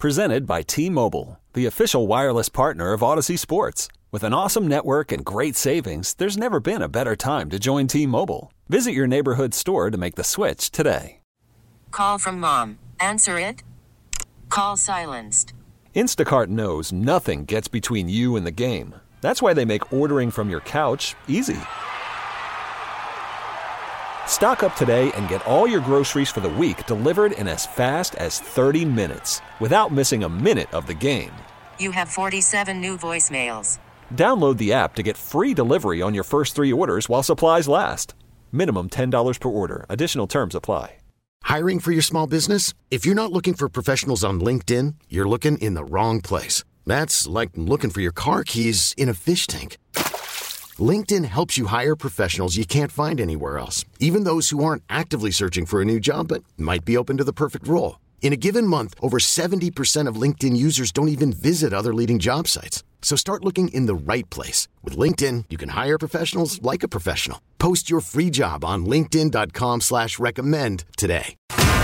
Presented by T-Mobile, the official wireless partner of Odyssey Sports. With an awesome network and great savings, there's never been a better time to join T-Mobile. Visit your neighborhood store to make the switch today. Call from mom. Answer it. Call silenced. Instacart knows nothing gets between you and the game. That's why they make ordering from your couch easy. Stock up today and get all your groceries for the week delivered in as fast as 30 minutes without missing a minute of the game. You have 47 new voicemails. Download the app to get free delivery on your first 3 orders while supplies last. Minimum $10 per order. Additional terms apply. Hiring for your small business? If you're not looking for professionals on LinkedIn, you're looking in the wrong place. That's like looking for your car keys in a fish tank. LinkedIn helps you hire professionals you can't find anywhere else, even those who aren't actively searching for a new job but might be open to the perfect role. In a given month, over 70% of LinkedIn users don't even visit other leading job sites. So start looking in the right place. With LinkedIn, you can hire professionals like a professional. Post your free job on linkedin.com/recommend today.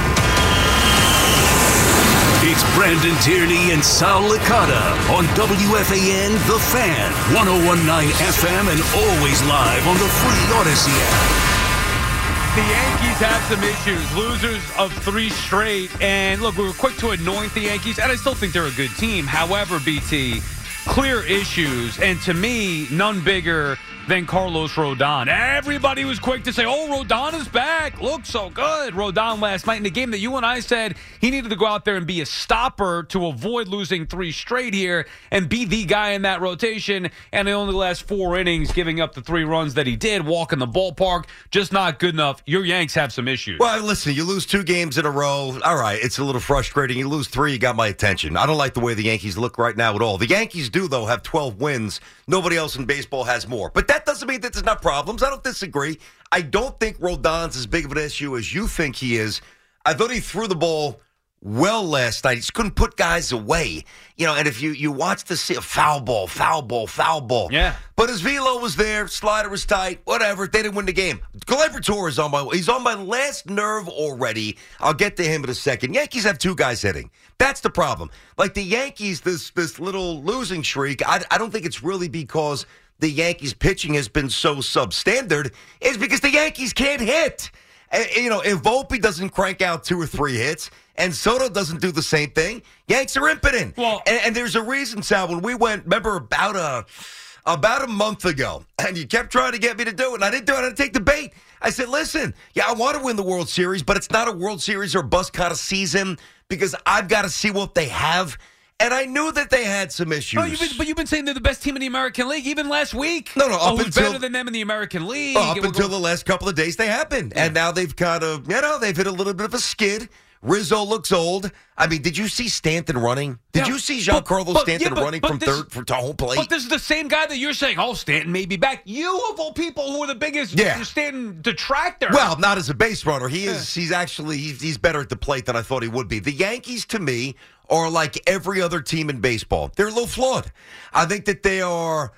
It's Brandon Tierney and Sal Licata on WFAN The Fan, 101.9 FM, and always live on the free Odyssey app. The Yankees have some issues, losers of 3 straight. And look, we were quick to anoint the Yankees, and I still think they're a good team. However, BT, clear issues, and to me, none bigger than Carlos Rodon. Everybody was quick to say, oh, Rodon is back. Looks so good. Rodon last night in the game that you and I said he needed to go out there and be a stopper to avoid losing 3 straight here and be the guy in that rotation. And in only the last 4 innings, giving up the 3 runs that he did, walking the ballpark, just not good enough. Your Yanks have some issues. Well, listen, you lose 2 games in a row. All right, it's a little frustrating. You lose 3, you got my attention. I don't like the way the Yankees look right now at all. The Yankees do, though, have 12 wins. Nobody else in baseball has more. But that doesn't mean that there's not problems. I don't disagree. I don't think Rodon's as big of an issue as you think he is. I thought he threw the ball well last night. He just couldn't put guys away. You know, and if you watch the foul ball. Yeah. But his velo was there. Slider was tight. Whatever. They didn't win the game. Gleyber Torres is on my way. He's on my last nerve already. I'll get to him in a second. Yankees have 2 guys hitting. That's the problem. Like the Yankees, this little losing streak, I don't think it's really because the Yankees pitching has been so substandard. It's because the Yankees can't hit. You know, if Volpe doesn't crank out 2 or 3 hits and Soto doesn't do the same thing, Yanks are impotent. Well, and there's a reason, Sal, when we went, remember about a month ago, and you kept trying to get me to do it, and I didn't do it. I didn't take the bait. I said, listen, yeah, I want to win the World Series, but it's not a World Series or bust kind of season because I've got to see what they have. And I knew that they had some issues. But you've been saying they're the best team in the American League, even last week. No, up who's better than them in the American League? Up until the last couple of days they have been. Yeah. And now they've kind of, they've hit a little bit of a skid. Rizzo looks old. I mean, did you see Stanton running? Did you see Giancarlo Stanton running from third to home plate? But this is the same guy that you're saying, oh, Stanton may be back. You, of all people, who are the biggest Stanton detractor. Well, not as a base runner. He's actually better at the plate than I thought he would be. The Yankees, to me, are like every other team in baseball. They're a little flawed. I think that they are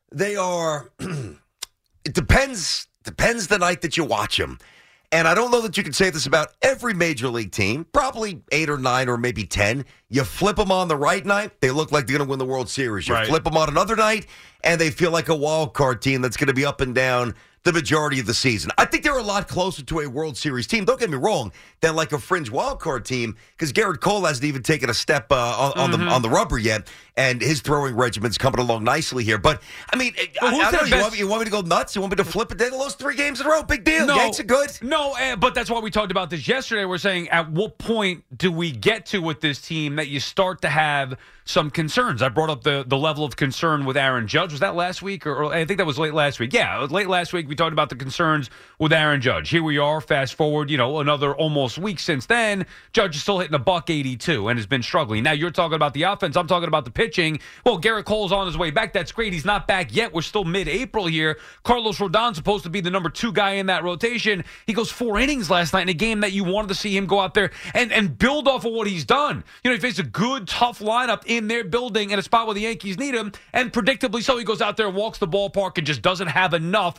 it depends the night that you watch them. And I don't know that you can say this about every major league team, probably 8 or 9 or maybe 10. You flip them on the right night, they look like they're going to win the World Series. You flip them on another night, and they feel like a wild card team that's going to be up and down the majority of the season. I think they're a lot closer to a World Series team, don't get me wrong, than like a fringe wild card team, because Garrett Cole hasn't even taken a step on the rubber yet, and his throwing regimen's coming along nicely here. But, I mean, I don't know, you want me to go nuts? You want me to flip it? They lost 3 games in a row. Big deal. No, Yanks are good. No, but that's why we talked about this yesterday. We're saying, at what point do we get to with this team that you start to have some concerns? I brought up the level of concern with Aaron Judge. Was that last week? Or I think that was late last week. Yeah, it was late last week. We talked about the concerns with Aaron Judge. Here we are, fast forward, another almost week since then. Judge is still hitting a $182 and has been struggling. Now you're talking about the offense. I'm talking about the pitching. Well, Garrett Cole's on his way back. That's great. He's not back yet. We're still mid-April here. Carlos Rodon's supposed to be the number 2 guy in that rotation. He goes 4 innings last night in a game that you wanted to see him go out there and build off of what he's done. He faced a good, tough lineup in their building in a spot where the Yankees need him, and predictably so, he goes out there and walks the ballpark and just doesn't have enough to get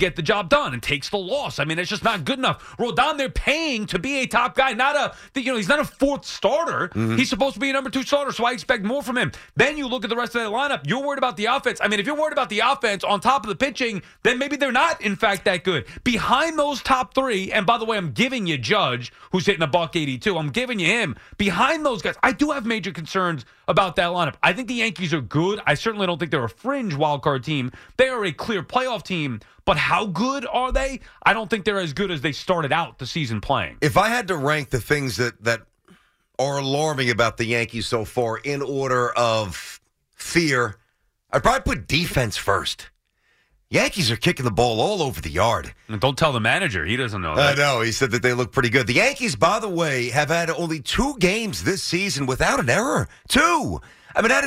get the job done and takes the loss. I mean, it's just not good enough. Rodon, they're paying to be a top guy, he's not a fourth starter. He's supposed to be a number 2 starter, so I expect more from him. Then you look at the rest of the lineup. You're worried about the offense. I mean, if you're worried about the offense on top of the pitching, then maybe they're not, in fact, that good. Behind those top 3, and by the way, I'm giving you Judge, who's hitting $182. I'm giving you him. Behind those guys, I do have major concerns about that lineup. I think the Yankees are good. I certainly don't think they're a fringe wildcard team. They are a clear playoff team. But how good are they? I don't think they're as good as they started out the season playing. If I had to rank the things that are alarming about the Yankees so far in order of fear, I'd probably put defense first. Yankees are kicking the ball all over the yard. And don't tell the manager. He doesn't know that. I know. He said that they look pretty good. The Yankees, by the way, have had only 2 games this season without an error. 2. I mean,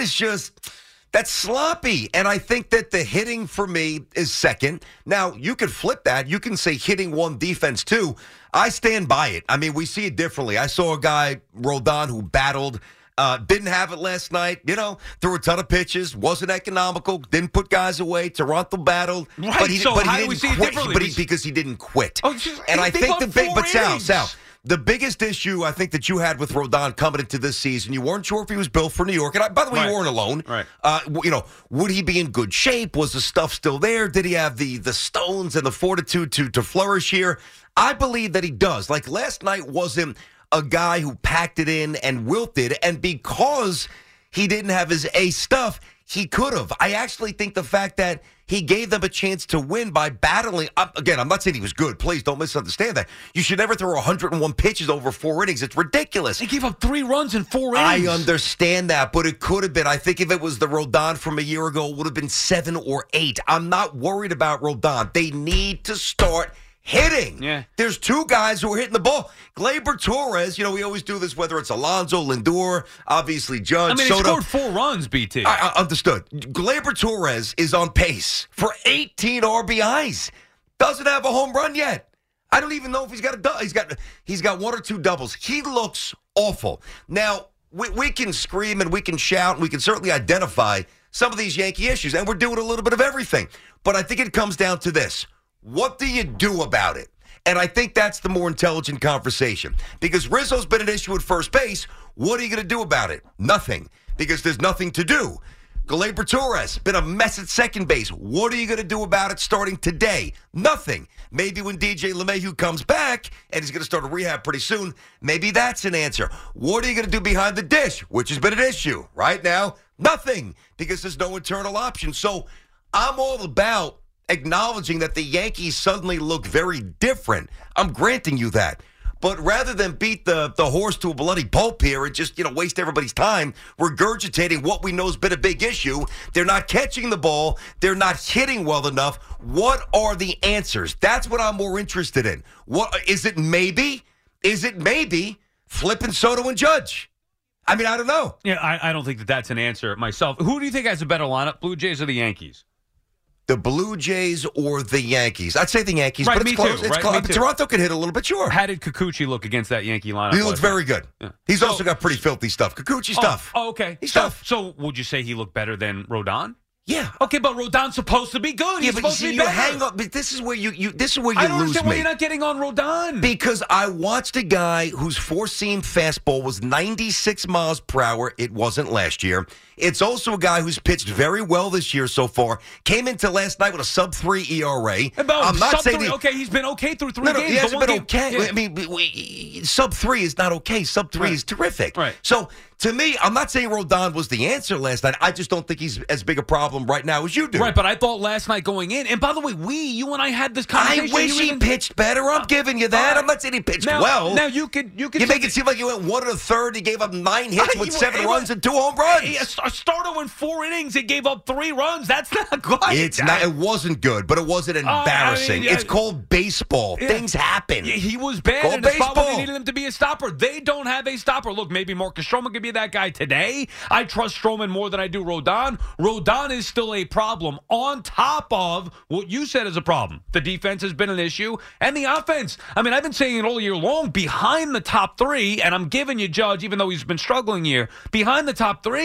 that's sloppy. And I think that the hitting for me is second. Now, you could flip that. You can say hitting 1, defense 2. I stand by it. I mean, we see it differently. I saw a guy, Rodon, who battled. Didn't have it last night, threw a ton of pitches, wasn't economical, didn't put guys away. Toronto battled. Right, but he how didn't do we see quit, it differently? because he didn't quit. Oh, and I think Sal, the biggest issue I think that you had with Rodon coming into this season, you weren't sure if he was built for New York. And by the way, you weren't alone. Right. Would he be in good shape? Was the stuff still there? Did he have the stones and the fortitude to flourish here? I believe that he does. Like last night wasn't a guy who packed it in and wilted, and because he didn't have his A stuff, he could have. I actually think the fact that he gave them a chance to win by battling. Again, I'm not saying he was good. Please don't misunderstand that. You should never throw 101 pitches over 4 innings. It's ridiculous. He gave up 3 runs in 4 innings. I understand that, but it could have been. I think if it was the Rodon from a year ago, it would have been 7 or 8. I'm not worried about Rodon. They need to start hitting. Yeah. There's 2 guys who are hitting the ball. Gleyber Torres, we always do this, whether it's Alonso, Lindor, obviously Judge, he Soto. scored 4 runs, BT. I understood. Gleyber Torres is on pace for 18 RBIs. Doesn't have a home run yet. I don't even know if he's got he's got 1 or 2 doubles. He looks awful. Now, we can scream and we can shout and we can certainly identify some of these Yankee issues, and we're doing a little bit of everything. But I think it comes down to this. What do you do about it? And I think that's the more intelligent conversation. Because Rizzo's been an issue at first base. What are you going to do about it? Nothing. Because there's nothing to do. Gleyber Torres, been a mess at second base. What are you going to do about it starting today? Nothing. Maybe when DJ LeMahieu comes back, and he's going to start a rehab pretty soon, maybe that's an answer. What are you going to do behind the dish, which has been an issue? Right now, nothing. Because there's no internal option. So I'm all about acknowledging that the Yankees suddenly look very different. I'm granting you that. But rather than beat the horse to a bloody pulp here and just, waste everybody's time regurgitating what we know has been a big issue, they're not catching the ball. They're not hitting well enough. What are the answers? That's what I'm more interested in. What is it maybe? Is it maybe flipping Soto and Judge? I mean, I don't know. Yeah, I don't think that's an answer myself. Who do you think has a better lineup, Blue Jays or the Yankees? The Blue Jays or the Yankees? I'd say the Yankees, right, but it's close. Too, it's right, close. Toronto could hit a little bit, sure. How did Kikuchi look against that Yankee lineup? He looks very good. Yeah. He's also got pretty filthy stuff. Kikuchi stuff. Oh, okay. He's tough. So would you say he looked better than Rodon? Yeah. Okay, but Rodon's supposed to be good. He's supposed to be better. Hang up. But this is where you I don't lose understand me. why you're not getting on Rodon. Because I watched a guy whose 4-seam fastball was 96 miles per hour. It wasn't last year. It's also a guy who's pitched very well this year so far. Came into last night with a sub-3 ERA. I'm not saying okay, he's been okay through 3 games. He hasn't been okay. Yeah. I mean, sub-3 is not okay. Sub-3 is terrific. Right. So, to me, I'm not saying Rodon was the answer last night. I just don't think he's as big a problem right now as you do. Right, but I thought last night going in, and by the way, you and I had this conversation. I wish he pitched better. I'm giving you that. I'm not saying he pitched well. Now you could You make it seem like he went 1 1/3. He gave up 9 hits with 7 runs and 2 home runs. A starter in 4 innings, he gave up 3 runs. That's not good. It's not. It wasn't good, but it wasn't embarrassing. It's called baseball. Yeah. Things happen. He was bad in the spot where they needed him to be a stopper. They don't have a stopper. Look, maybe Marcus Stroman could be that guy today. I trust Stroman more than I do Rodon. Rodon is still a problem on top of what you said is a problem. The defense has been an issue, and the offense. I mean, I've been saying it all year long. Behind the top 3, and I'm giving you Judge, even though he's been struggling here. Behind the top 3,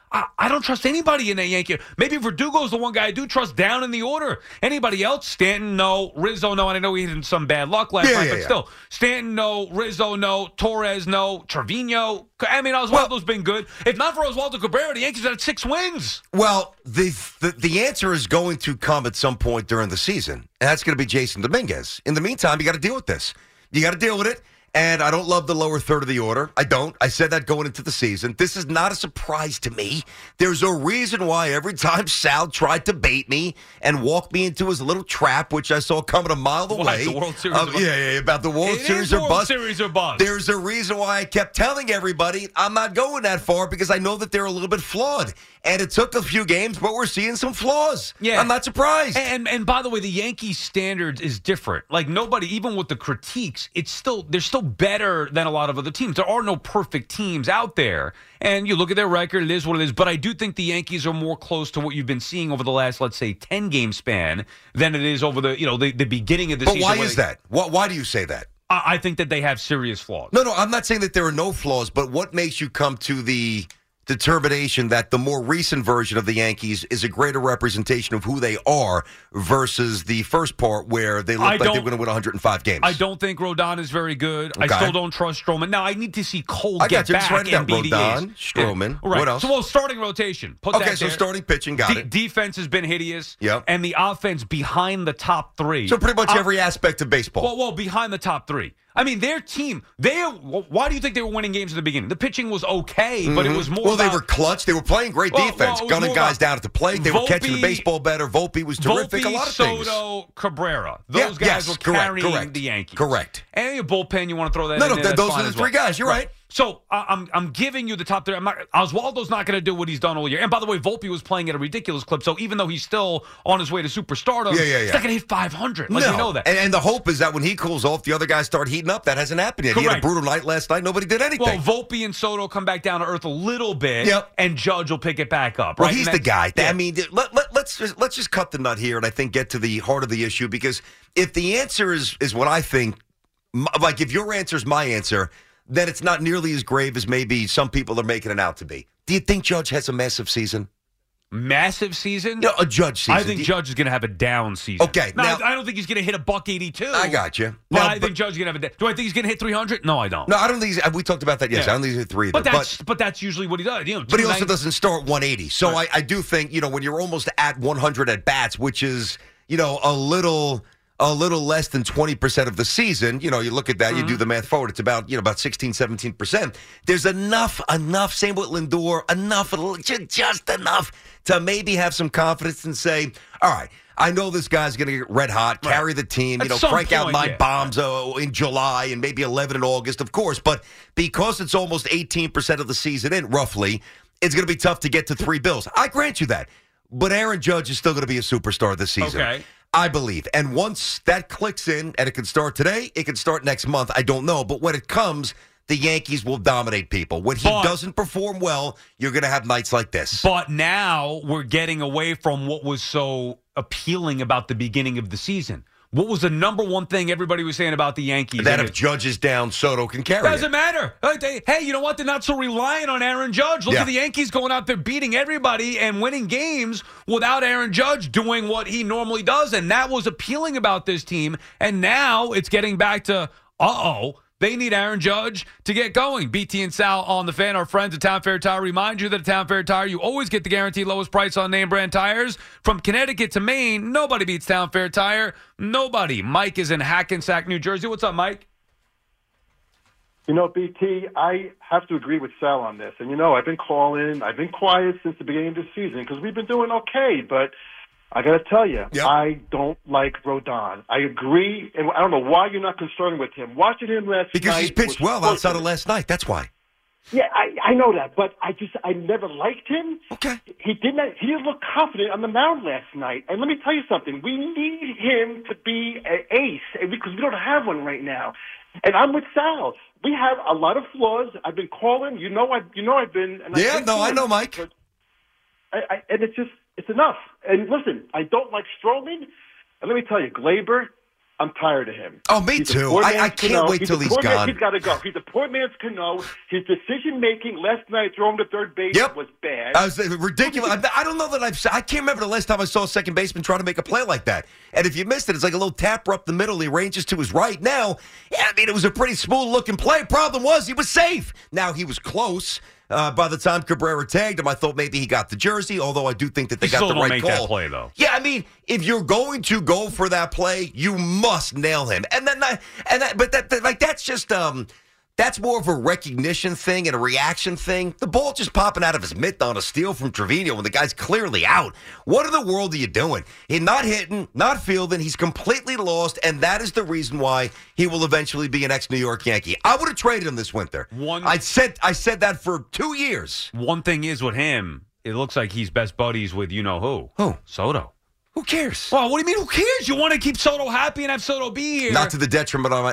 I don't trust anybody in that Yankee. Maybe Verdugo's the one guy I do trust down in the order. Anybody else? Stanton, no. Rizzo, no. And I know he had some bad luck last night, but still. Stanton, no. Rizzo, no. Torres, no. Trevino. I mean, Oswaldo's been good. If not for Oswaldo Cabrera, the Yankees had 6 wins. Well, the answer is going to come at some point during the season, and that's going to be Jason Dominguez. In the meantime, you got to deal with this. You got to deal with it. And I don't love the lower third of the order. I don't. I said that going into the season. This is not a surprise to me. There's a reason why every time Sal tried to bait me and walk me into his little trap, which I saw coming a mile away. The World Series. About the World Series or bust. World Series or bust. There's a reason why I kept telling everybody I'm not going that far because I know that they're a little bit flawed. And it took a few games, but we're seeing some flaws. Yeah. I'm not surprised. And by the way, the Yankees' standards is different. Like nobody, even with the critiques, they're still better than a lot of other teams. There are no perfect teams out there. And you look at their record, it is what it is. But I do think the Yankees are more close to what you've been seeing over the last, let's say, 10-game span than it is over the beginning of the season. But why is that? Why do you say that? I think that they have serious flaws. No, I'm not saying that there are no flaws, but what makes you come to the determination that the more recent version of the Yankees is a greater representation of who they are versus the first part where they look like they're going to win 105 games? I don't think Rodon is very good. Okay. I still don't trust Stroman. Now, I need to see Cole get you. back Right and be the ace. Rodon, Stroman. Yeah. Right. What else? So, starting rotation. Put that so there. starting pitching, got it. Defense has been hideous. Yep. And the offense behind the top 3. So pretty much every aspect of baseball. Well, behind the top 3. I mean, their team, why do you think they were winning games at the beginning? The pitching was okay, but it was more they were clutch. They were playing great defense, gunning guys down at the plate. They were catching the baseball better. Volpe was terrific. A lot of things. Soto, Cabrera. Those guys were carrying the Yankees. Correct. And your bullpen, you want to throw that in there, those are the 3 guys. You're right. So I'm giving you the top 3. Oswaldo's not going to do what he's done all year. And by the way, Volpe was playing at a ridiculous clip. So even though he's still on his way to superstardom, he's not going to hit 500. You know that. And the hope is that when he cools off, the other guys start heating up. That hasn't happened yet. Correct. He had a brutal night last night. Nobody did anything. Well, Volpe and Soto come back down to earth a little bit, and Judge will pick it back up. Right? Well, he's the guy. Yeah. I mean, let's just cut the nut here, and I think get to the heart of the issue, because if the answer is what I think, like if your answer is my answer, then it's not nearly as grave as maybe some people are making it out to be. Do you think Judge has a massive season? Massive season? No, a Judge season. I think Judge is going to have a down season. Okay. Now, I don't think he's going to hit a $182. I got you. But I think Judge is going to have a down. Do I think he's going to hit 300? No, I don't. No, I don't think we talked about that yesterday. I don't think he's hit 3 either. But that's usually what he does. But he also doesn't start 180. So right. I do think, when you're almost at 100 at bats, which is, a little less than 20% of the season, you look at that, you do the math forward, it's about 16, 17%. There's enough, same with Lindor, just enough to maybe have some confidence and say, all right, I know this guy's going to get red hot, carry the team, crank out 9 bombs in July and maybe 11 in August, of course. But because it's almost 18% of the season in, roughly, it's going to be tough to get to 3 bills. I grant you that. But Aaron Judge is still going to be a superstar this season. Okay. I believe. And once that clicks in, and it can start today, it can start next month, I don't know. But when it comes, the Yankees will dominate people. When he doesn't perform well, you're going to have nights like this. But now we're getting away from what was so appealing about the beginning of the season. What was the number one thing everybody was saying about the Yankees? That if Judge is down, Soto can carry it. Doesn't matter. Hey, you know what? They're not so reliant on Aaron Judge. Look at the Yankees going out there beating everybody and winning games without Aaron Judge doing what he normally does. And that was appealing about this team. And now it's getting back to, they need Aaron Judge to get going. BT and Sal on the Fan, our friends at Town Fair Tire, remind you that at Town Fair Tire, you always get the guaranteed lowest price on name brand tires. From Connecticut to Maine, nobody beats Town Fair Tire. Nobody. Mike is in Hackensack, New Jersey. What's up, Mike? BT, I have to agree with Sal on this. And, I've been calling. I've been quiet since the beginning of the season because we've been doing okay. But I got to tell you, I don't like Rodon. I agree, and I don't know why you're not concerned with him. Watching him last night. Because he's pitched well outside of last night. That's why. Yeah, I know that, but I never liked him. Okay. He didn't look confident on the mound last night. And let me tell you something. We need him to be an ace because we don't have one right now. And I'm with Sal. We have a lot of flaws. I've been calling. I've been. And I know, Mike. And it's enough. And listen, I don't like Stroman. And let me tell you, Glaber, I'm tired of him. Oh, me too. I can't wait till he's gone. He's got to go. He's a poor man's Cano. His decision-making last night throwing to third base was bad. I was ridiculous. I don't know that I can't remember the last time I saw a second baseman try to make a play like that. And if you missed it, it's like a little tapper up the middle. He ranges to his right. Now, it was a pretty smooth-looking play. Problem was, he was safe. Now, he was close. By the time Cabrera tagged him, I thought maybe he got the jersey, although I do think that they got the right call. That play, though. Yeah, I mean, if you're going to go for that play, you must nail him. That's just that's more of a recognition thing and a reaction thing. The ball just popping out of his mitt on a steal from Trevino when the guy's clearly out. What in the world are you doing? He's not hitting, not fielding. He's completely lost, and that is the reason why he will eventually be an ex-New York Yankee. I would have traded him this winter. I said that for 2 years. One thing is with him, it looks like he's best buddies with you-know-who. Who? Soto. Who cares? Well, what do you mean? Who cares? You want to keep Soto happy and have Soto be here. Not to the detriment of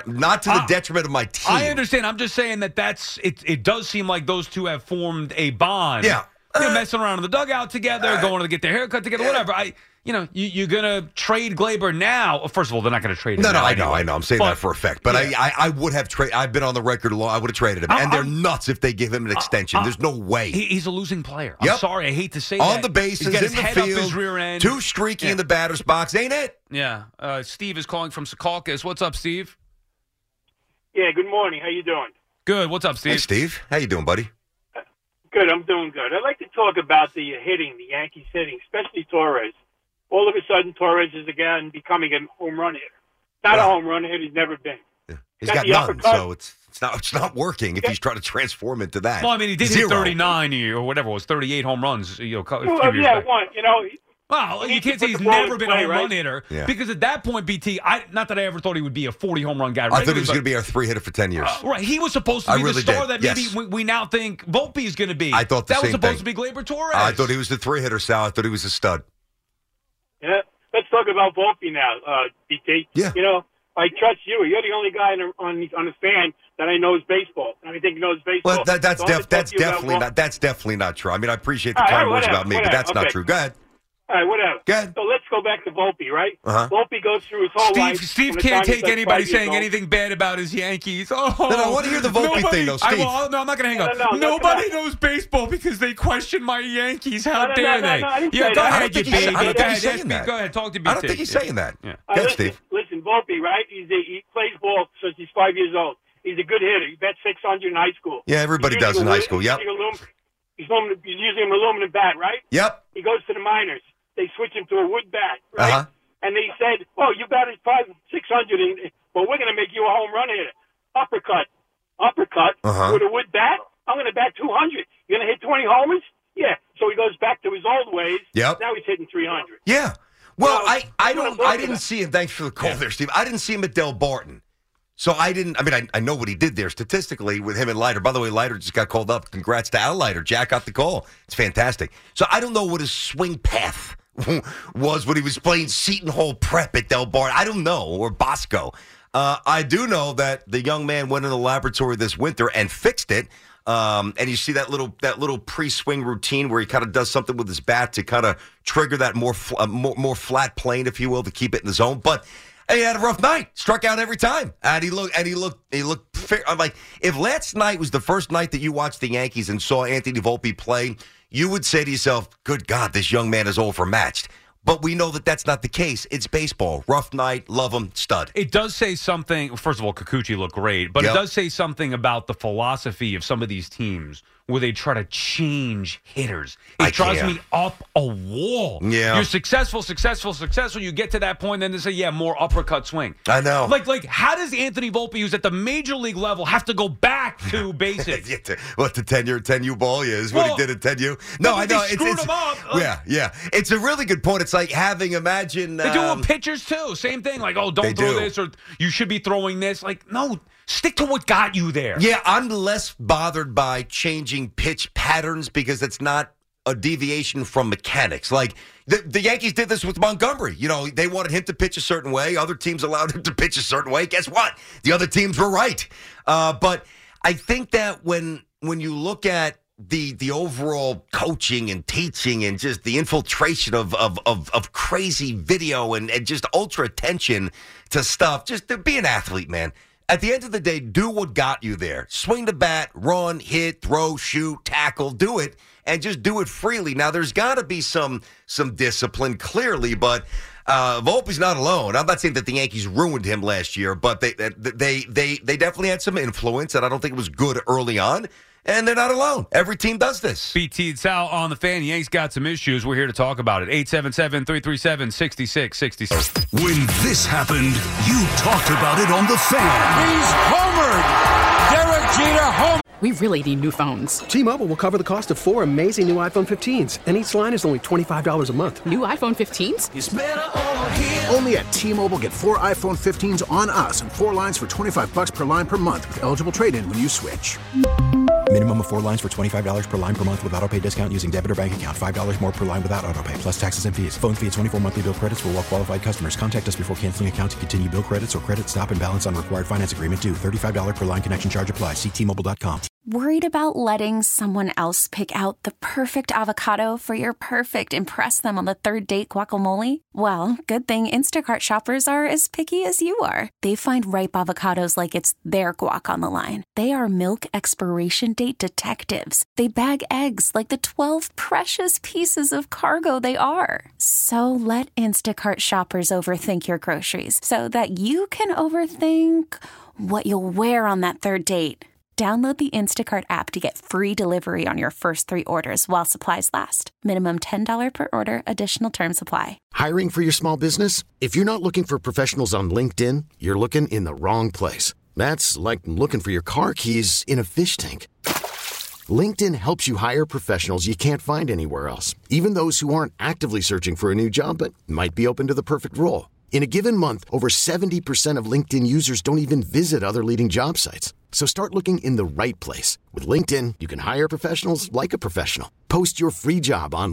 my team. I understand. I'm just saying that it does seem like those two have formed a bond. Yeah. They're messing around in the dugout together, going to get their haircut together, whatever. You're going to trade Gleyber now. First of all, they're not going to trade him. No, now I know. I'm saying that for a fact. But I would have traded. I've been on the record a lot. I would have traded him. And they're nuts if they give him an extension. There's no way. He's a losing player. I'm sorry. I hate to say that. On the bases, He's got in his the head field, up his rear end. too streaky in the batter's box, ain't it? Yeah. Steve is calling from Secaucus. What's up, Steve? Yeah, good morning. How you doing? Good. What's up, Steve? Hey, Steve. How you doing, buddy? Good. I'm doing good. I'd like to talk about the hitting, the Yankees hitting, especially Torres. All of a sudden, Torres is again becoming a home run hitter. Not a home run hitter. He's never been. Yeah. He's got none, so it's not working if he's trying to transform into that. Well, I mean, he did hit 39 or whatever it was, 38 home runs. A few years back. One. Well, you can't say he's never been a home run hitter because at that point, BT, not that I ever thought he would be a 40 home run guy. I thought he was going to be our 3-hitter for 10 years. Right, he was supposed to be the star that maybe we now think Volpe is going to be. I thought that was same supposed thing. to be Gleyber Torres. I thought he was the 3-hitter, Sal. I thought he was a stud. Yeah, let's talk about Volpe now, BT. Yeah. I trust you. You're the only guy on the fan that I knows baseball. I think he knows baseball. Well, that's definitely not true. I mean, I appreciate the kind words about me, but that's not true. Go ahead. All right, whatever. Go ahead. So let's go back to Volpe, right? Uh-huh. Volpe goes through his whole life. Steve can't take anybody saying anything bad about his Yankees. Oh, no, I want to hear the Volpe thing, though, Steve. No, I'm not going to hang up. Nobody knows baseball because they question my Yankees. How dare they? Yeah, go ahead, you baby. Go ahead, talk to me. I don't think he's saying that. Yeah. Go ahead, Steve. Listen, Volpe, right? He plays ball since he's 5 years old. He's a good hitter. He bet 600 in high school. Yeah, everybody does in high school. Yep. He's using an aluminum bat, right? Yep. He goes to the minors. They switch him to a wood bat, right? Uh-huh. And they said, "Oh, you batted 600, but we're going to make you a home run hitter." Uppercut with a wood bat. I'm going to bat 200. You're going to hit 20 homers? Yeah. So he goes back to his old ways. Yep. Now he's hitting 300. Yeah. Well, I didn't see him. Thanks for the call there, Steve. I didn't see him at Del Barton. So I know what he did there statistically with him and Leiter. By the way, Leiter just got called up. Congrats to Al Leiter. Jack got the call. It's fantastic. So I don't know what his swing path was when he was playing Seton Hall Prep at Del Barton. I don't know, or Bosco. I do know that the young man went in the laboratory this winter and fixed it. And you see that little pre-swing routine where he kind of does something with his bat to kind of trigger that more flat plane, if you will, to keep it in the zone. But he had a rough night. Struck out every time, and he looked fair. I'm like, if last night was the first night that you watched the Yankees and saw Anthony Volpe play, you would say to yourself, "Good God, this young man is overmatched." But we know that that's not the case. It's baseball. Rough night, love him, stud. It does say something. First of all, Kikuchi looked great, but it does say something about the philosophy of some of these teams where they try to change hitters. It drives me up a wall. Yeah. You're successful. You get to that point, then they say, yeah, more uppercut swing. I know. Like, how does Anthony Volpe, who's at the major league level, have to go back to basics? What, the 10U ball is what he did at 10U? No, I know. They screwed him up. Yeah. It's a really good point. It's like imagine. They do it with pitchers, too. Same thing. Like, don't throw this, or you should be throwing this. Like, no. Stick to what got you there. Yeah, I'm less bothered by changing pitch patterns because it's not a deviation from mechanics. Like, the Yankees did this with Montgomery. They wanted him to pitch a certain way. Other teams allowed him to pitch a certain way. Guess what? The other teams were right. But I think that when you look at the overall coaching and teaching and just the infiltration of crazy video and just ultra attention to stuff. Just to be an athlete, man. At the end of the day, do what got you there. Swing the bat, run, hit, throw, shoot, tackle, do it, and just do it freely. Now, there's got to be some discipline, clearly, but Volpe's not alone. I'm not saying that the Yankees ruined him last year, but they definitely had some influence, and I don't think it was good early on. And they're not alone. Every team does this. BT and Sal on the Fan. Yanks got some issues. We're here to talk about it. 877-337-6666. When this happened, you talked about it on the Fan. He's homered. Derek Jeter home. We really need new phones. T-Mobile will cover the cost of 4 amazing new iPhone 15s, and each line is only $25 a month. New iPhone 15s? It's better over here. Only at T-Mobile, get 4 iPhone 15s on us and 4 lines for $25 per line per month with eligible trade-in when you switch. Minimum of 4 lines for $25 per line per month with autopay discount using debit or bank account. $5 more per line without autopay, plus taxes and fees. Phone fee at 24 monthly bill credits for well-qualified customers. Contact us before canceling account to continue bill credits or credit stop and balance on required finance agreement due. $35 per line connection charge applies. See T-Mobile.com. Worried about letting someone else pick out the perfect avocado for your perfect impress them on the third date guacamole? Well, good thing Instacart shoppers are as picky as you are. They find ripe avocados like it's their guac on the line. They are milk expiration date detectives. They bag eggs like the 12 precious pieces of cargo they are. So let Instacart shoppers overthink your groceries so that you can overthink what you'll wear on that third date. Download the Instacart app to get free delivery on your first 3 orders while supplies last. Minimum $10 per order. Additional terms apply. Hiring for your small business? If you're not looking for professionals on LinkedIn, you're looking in the wrong place. That's like looking for your car keys in a fish tank. LinkedIn helps you hire professionals you can't find anywhere else, even those who aren't actively searching for a new job but might be open to the perfect role. In a given month, over 70% of LinkedIn users don't even visit other leading job sites. So start looking in the right place. With LinkedIn, you can hire professionals like a professional. Post your free job on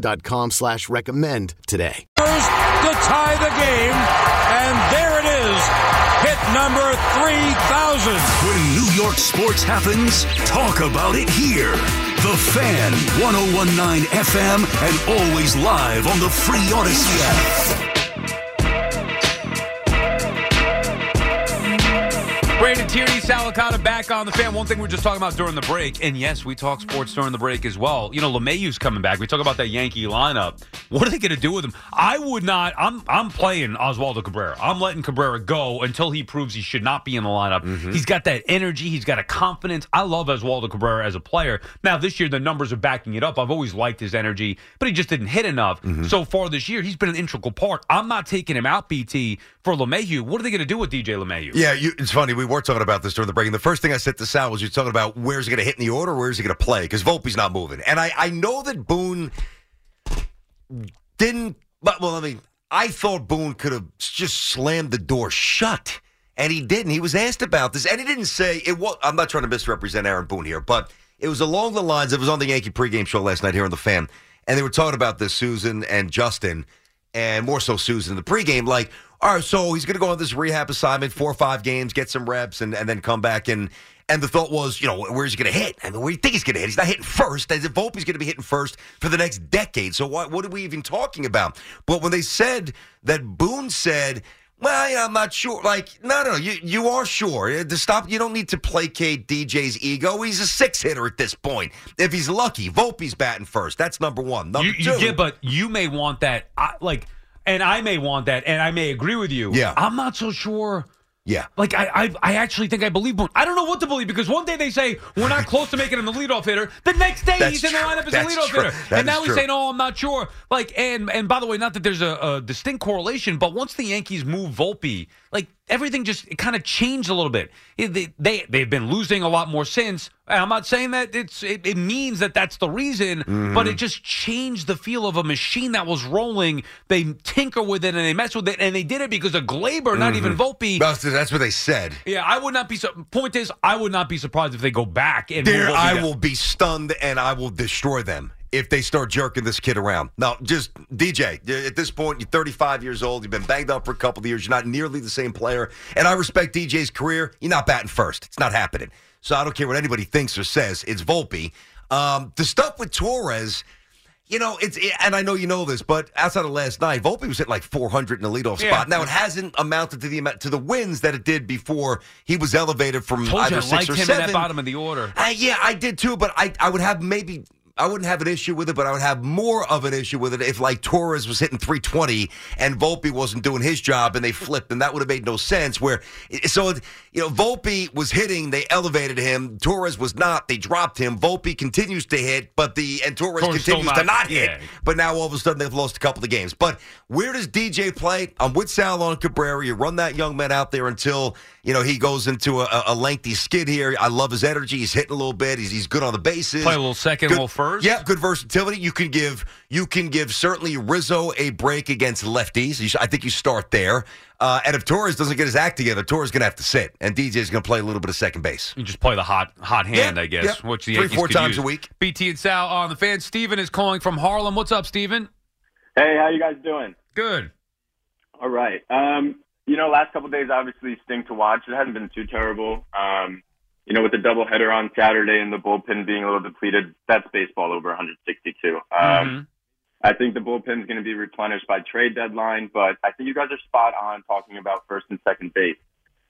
linkedin.com/recommend today. To tie the game, and there it is. Hit number 3,000. When New York sports happens, talk about it here. The Fan, 101.9 FM, and always live on the free Odyssey app. Brandon Tierney, Sal Licata back on the Fan. One thing we were just talking about during the break, and yes, we talk sports during the break as well. You know, LeMahieu's coming back. We talk about that Yankee lineup. What are they going to do with him? I would not. I'm playing Oswaldo Cabrera. I'm letting Cabrera go until he proves he should not be in the lineup. Mm-hmm. He's got that energy. He's got a confidence. I love Oswaldo Cabrera as a player. Now, this year, the numbers are backing it up. I've always liked his energy, but he just didn't hit enough. Mm-hmm. So far this year, he's been an integral part. I'm not taking him out, BT, for LeMahieu. What are they going to do with DJ LeMahieu? Yeah, it's funny. We were talking about this during the break, and the first thing I said to Sal was you're talking about where's he going to hit in the order, where's he going to play, because Volpe's not moving. And I know that Boone didn't, well, I mean, I thought Boone could have just slammed the door shut, and he didn't. He was asked about this, and he didn't say, I'm not trying to misrepresent Aaron Boone here, but it was along the lines, it was on the Yankee pregame show last night here on The Fan, and they were talking about this, Susan and Justin, and more so Susan in the pregame, like, all right, so he's going to go on this rehab assignment, 4 or 5 games, get some reps, and then come back. And the thought was, where's he going to hit? I mean, where do you think he's going to hit? He's not hitting first. As if Volpe's going to be hitting first for the next decade. So what are we even talking about? But when they said that Boone said, well, I'm not sure. Like, no, you are sure. To stop, you don't need to placate DJ's ego. He's a 6-hitter at this point. If he's lucky, Volpe's batting first. That's number one. Number two. Yeah, but you may want that, and I may want that, and I may agree with you. Yeah. I'm not so sure. Yeah. Like, I actually think I believe Boone. I don't know what to believe, because one day they say, we're not close to making him the leadoff hitter. The next day, he's in the lineup as a leadoff hitter. And now he's saying, I'm not sure. Like, and by the way, not that there's a distinct correlation, but once the Yankees move Volpe, like, everything just kind of changed a little bit. They've been losing a lot more since. And I'm not saying that it means that that's the reason, but it just changed the feel of a machine that was rolling. They tinker with it and they mess with it, and they did it because of Glaber, not even Volpe. That's what they said. Yeah, I would not be. Point is, I would not be surprised if they go back and I will be stunned and I will destroy them if they start jerking this kid around. Now, just DJ, at this point, you're 35 years old. You've been banged up for a couple of years. You're not nearly the same player. And I respect DJ's career. You're not batting first. It's not happening. So I don't care what anybody thinks or says. It's Volpe. The stuff with Torres, and I know you know this, but outside of last night, Volpe was hitting like 400 in the leadoff spot. Now, it hasn't amounted to the wins that it did before he was elevated from either 6 or 7. In that bottom of the order. Yeah, I did too, but I would have I wouldn't have an issue with it, but I would have more of an issue with it if, like, Torres was hitting 320 and Volpe wasn't doing his job and they flipped, and that would have made no sense. Volpe was hitting, they elevated him. Torres was not, they dropped him. Volpe continues to hit, and Torres continues to not hit. But now all of a sudden they've lost a couple of games. But where does DJ play? I'm with Sal on Cabrera. You run that young man out there until he goes into a lengthy skid here. I love his energy. He's hitting a little bit. He's good on the bases. Play a little second, a little first. Yeah, good versatility. You can give certainly Rizzo a break against lefties. I think you start there. And if Torres doesn't get his act together, Torres is going to have to sit, and DJ's going to play a little bit of second base. You just play the hot hand, I guess, which the Yankees 3-4 times use. a week. BT and Sal on the Fan. Steven is calling from Harlem. What's up, Steven? Hey, how you guys doing? Good. All right. Last couple of days obviously stink to watch. It hasn't been too terrible. With the doubleheader on Saturday and the bullpen being a little depleted, that's baseball over 162. I think the bullpen is going to be replenished by trade deadline, but I think you guys are spot on talking about first and second base.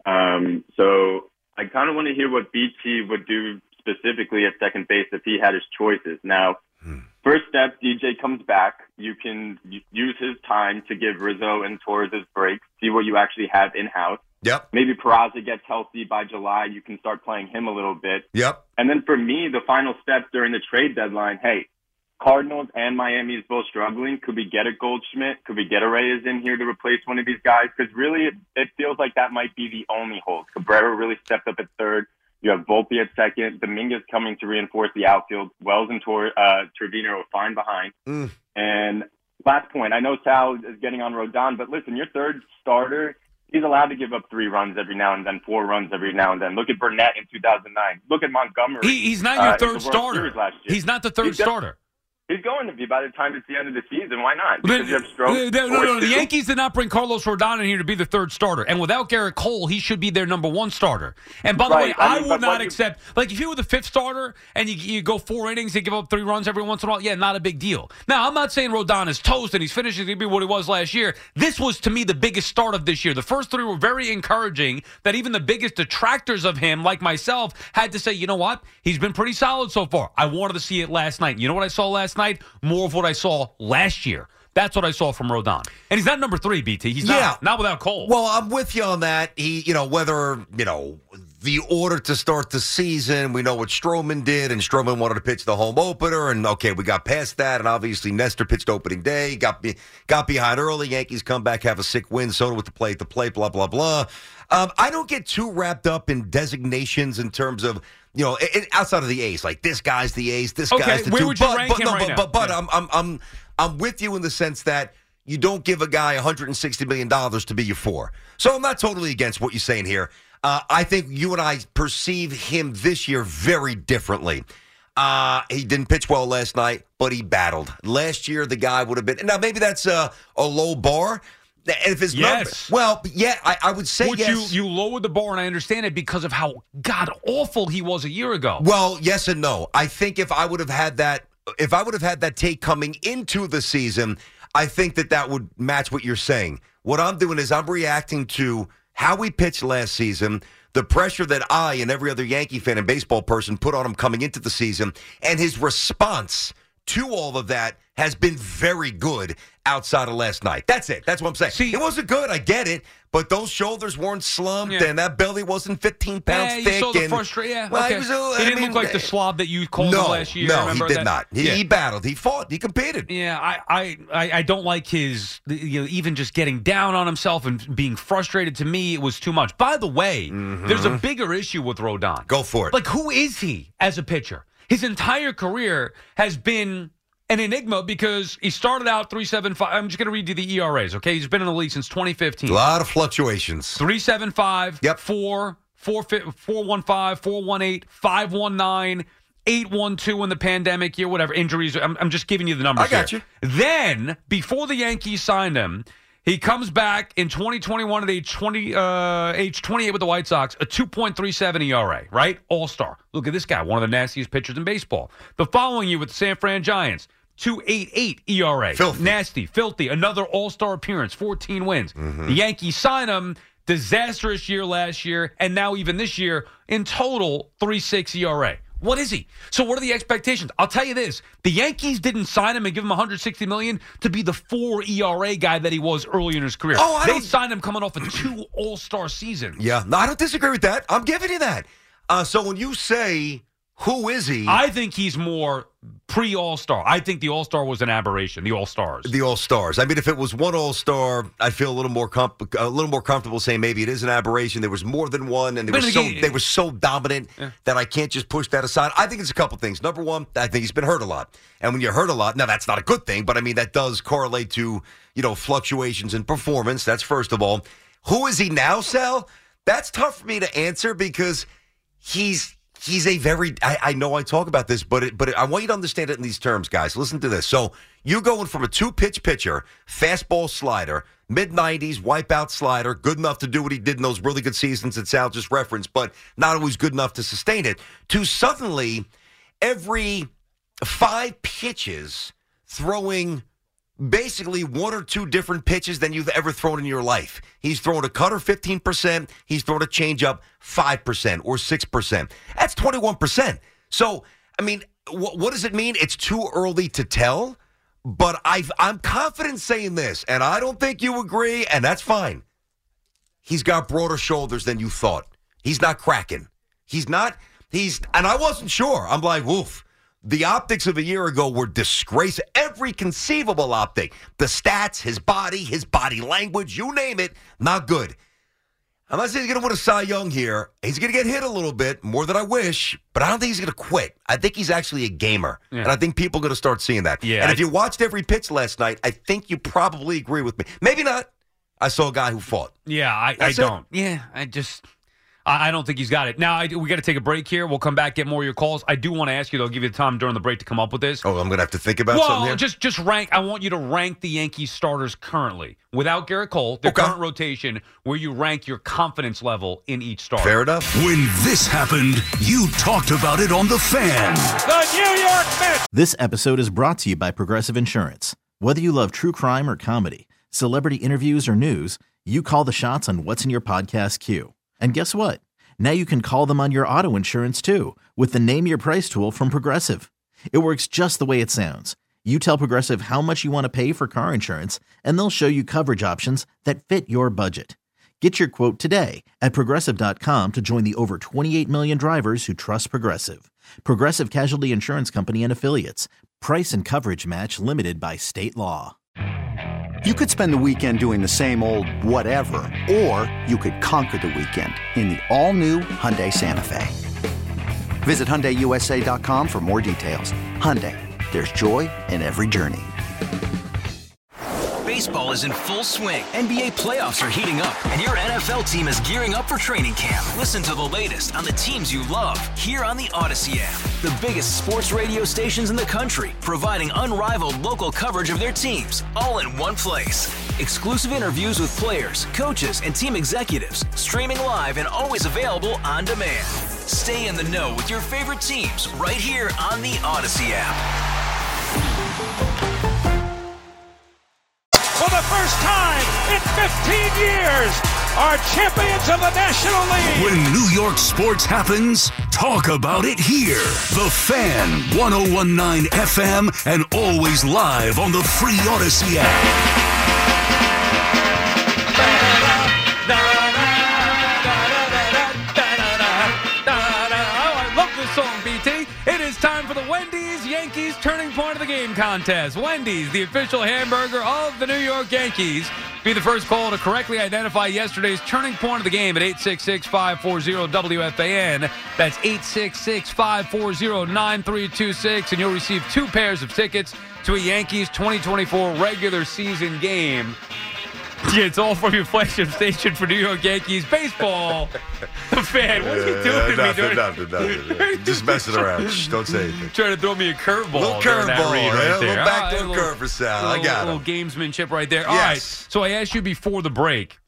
So I kind of want to hear what BT would do specifically at second base if he had his choices. Now, first step, DJ comes back. You can use his time to give Rizzo and Torres his breaks, see what you actually have in-house. Yep. Maybe Peraza gets healthy by July. You can start playing him a little bit. Yep. And then for me, the final step during the trade deadline, hey, Cardinals and Miami is both struggling. Could we get a Goldschmidt? Could we get a Reyes in here to replace one of these guys? Because really, it feels like that might be the only hold. Cabrera really stepped up at third. You have Volpe at second. Dominguez coming to reinforce the outfield. Wells and Trevino are fine behind. And last point, I know Sal is getting on Rodon, but listen, your third starter, he's allowed to give up 3 runs every now and then, 4 runs every now and then. Look at Burnett in 2009. Look at Montgomery. He's not your third starter. He's not the third starter. He's going to be by the time it's the end of the season. Why not? Because you have Stroke. No. The Yankees did not bring Carlos Rodon in here to be the third starter. And without Garrett Cole, he should be their number 1 starter. And by the way, I would not accept, like, if you were the 5th starter and you go 4 innings and give up 3 runs every once in a while, not a big deal. Now, I'm not saying Rodon is toast and he's finishing to be what he was last year. This was, to me, the biggest start of this year. The first 3 were very encouraging that even the biggest detractors of him, like myself, had to say, you know what? He's been pretty solid so far. I wanted to see it last night. You know what I saw last night? More of what I saw last year. That's what I saw from Rodon. And he's not number 3, BT. He's not without Cole. Well, I'm with you on that. Whether the order to start the season, we know what Stroman did, and Stroman wanted to pitch the home opener, and okay, we got past that, and obviously Nestor pitched opening day, got behind early, Yankees come back, have a sick win, Soto with the play at the plate, blah, blah, blah. I don't get too wrapped up in designations in terms of, outside of the ace, like this guy's the ace, this guy's the 2. Where would you rank him right now? But I'm with you in the sense that you don't give a guy $160 million to be your 4. So I'm not totally against what you're saying here. I think you and I perceive him this year very differently. He didn't pitch well last night, but he battled. Last year, the guy would have been. Now, maybe that's a low bar. And if his yes. I would say yes. You lowered the bar, and I understand it because of how god-awful he was a year ago. Well, yes and no. I think if I would have had that take coming into the season, I think that would match what you're saying. What I'm doing is I'm reacting to how we pitched last season, the pressure that I and every other Yankee fan and baseball person put on him coming into the season, and his response to all of that has been very good outside of last night. That's it. That's what I'm saying. See, it wasn't good. I get it. But those shoulders weren't slumped, and that belly wasn't 15 pounds thick. You saw the frustration. Yeah, well, okay. He didn't look like the slob that you called him last year. No, he did not. He battled. He fought. He competed. Yeah, I don't like his, even just getting down on himself and being frustrated. To me, it was too much. By the way, there's a bigger issue with Rodon. Go for it. Like, who is he as a pitcher? His entire career has been an enigma because he started out 3.75. I'm just going to read you the ERAs, okay? He's been in the league since 2015. A lot of fluctuations. 3.75, 4, 4.15, 4.18, 5.19, 8.12 in the pandemic year, whatever, injuries. I'm just giving you the numbers I got here. you. Then, before the Yankees signed him, He comes back in 2021 at age 28 with the White Sox, a 2.37 ERA, right? All-star. Look at this guy, one of the nastiest pitchers in baseball. The following year with the San Fran Giants, 2.88 ERA. Filthy. Nasty, filthy. Another all-star appearance, 14 wins. The Yankees sign him. Disastrous year last year, and now even this year, in total, 3.6 ERA. What is he? So what are the expectations? I'll tell you this. The Yankees didn't sign him and give him $160 million to be the 4 ERA guy that he was early in his career. They signed him coming off of 2 all-star seasons. Yeah, no, I don't disagree with that. I'm giving you that. So when you say, who is he? I think he's more pre-all-star. I think the all-star was an aberration, the all-stars. The all-stars. I mean, if it was one all-star, I feel a little more comfortable saying maybe it is an aberration. There was more than one, and they were so dominant that I can't just push that aside. I think it's a couple things. Number one, I think he's been hurt a lot. And when you're hurt a lot, now that's not a good thing, but I mean, that does correlate to, fluctuations in performance. That's first of all. Who is he now, Sal? That's tough for me to answer because he's a very, I know I talk about this, but I want you to understand it in these terms, guys. Listen to this. So you're going from a 2-pitch pitcher, fastball slider, mid-90s, wipeout slider, good enough to do what he did in those really good seasons that Sal just referenced, but not always good enough to sustain it, to suddenly every 5 pitches throwing basically 1 or 2 different pitches than you've ever thrown in your life. He's thrown a cutter 15%. He's thrown a changeup 5% or 6%. That's 21%. So, I mean, what does it mean? It's too early to tell, but I'm confident saying this, and I don't think you agree, and that's fine. He's got broader shoulders than you thought. He's not cracking. And I wasn't sure. I'm like, woof. The optics of a year ago were disgrace. Every conceivable optic. The stats, his body language, you name it, not good. I'm not saying he's going to win a Cy Young here. He's going to get hit a little bit, more than I wish, but I don't think he's going to quit. I think he's actually a gamer, and I think people are going to start seeing that. Yeah, and if you watched every pitch last night, I think you probably agree with me. Maybe not. I saw a guy who fought. Yeah, I don't. Yeah, I don't think he's got it. Now, we got to take a break here. We'll come back, get more of your calls. I do want to ask you, though, I'll give you the time during the break to come up with this. Oh, I'm going to have to think about something here? Just rank. I want you to rank the Yankees starters currently. Without Garrett Cole, the current rotation, where you rank your confidence level in each starter. Fair enough. When this happened, you talked about it on The Fan. The New York Mets. This episode is brought to you by Progressive Insurance. Whether you love true crime or comedy, celebrity interviews or news, you call the shots on what's in your podcast queue. And guess what? Now you can call them on your auto insurance, too, with the Name Your Price tool from Progressive. It works just the way it sounds. You tell Progressive how much you want to pay for car insurance, and they'll show you coverage options that fit your budget. Get your quote today at Progressive.com to join the over 28 million drivers who trust Progressive. Progressive Casualty Insurance Company and Affiliates. Price and coverage match limited by state law. You could spend the weekend doing the same old whatever, or you could conquer the weekend in the all-new Hyundai Santa Fe. Visit HyundaiUSA.com for more details. Hyundai, there's joy in every journey. Baseball is in full swing. NBA playoffs are heating up, and your NFL team is gearing up for training camp. Listen to the latest on the teams you love here on the Odyssey app. The biggest sports radio stations in the country, providing unrivaled local coverage of their teams, all in one place. Exclusive interviews with players, coaches, and team executives, streaming live and always available on demand. Stay in the know with your favorite teams right here on the Odyssey app. For the first time in 15 years, are champions of the National League. When New York sports happens, talk about it here. The Fan, 101.9 FM, and always live on the free Odyssey app. I love this song, BT. It is time for the Wendy's Yankees Turning Point of the Game contest. Wendy's, the official hamburger of the New York Yankees. Be the first call to correctly identify yesterday's turning point of the game at 866-540-WFAN. That's 866-540-9326, and you'll receive 2 pairs of tickets to a Yankees 2024 regular season game. Yeah, it's all from your flagship station for New York Yankees baseball. The Fan, what are you doing to me? Nothing. Just messing around. Shh, don't say anything. Trying to throw me a curveball. Little curveball, right there. Little backdoor curve for Sal. I got a him. little gamesmanship right there. All right. So I asked you before the break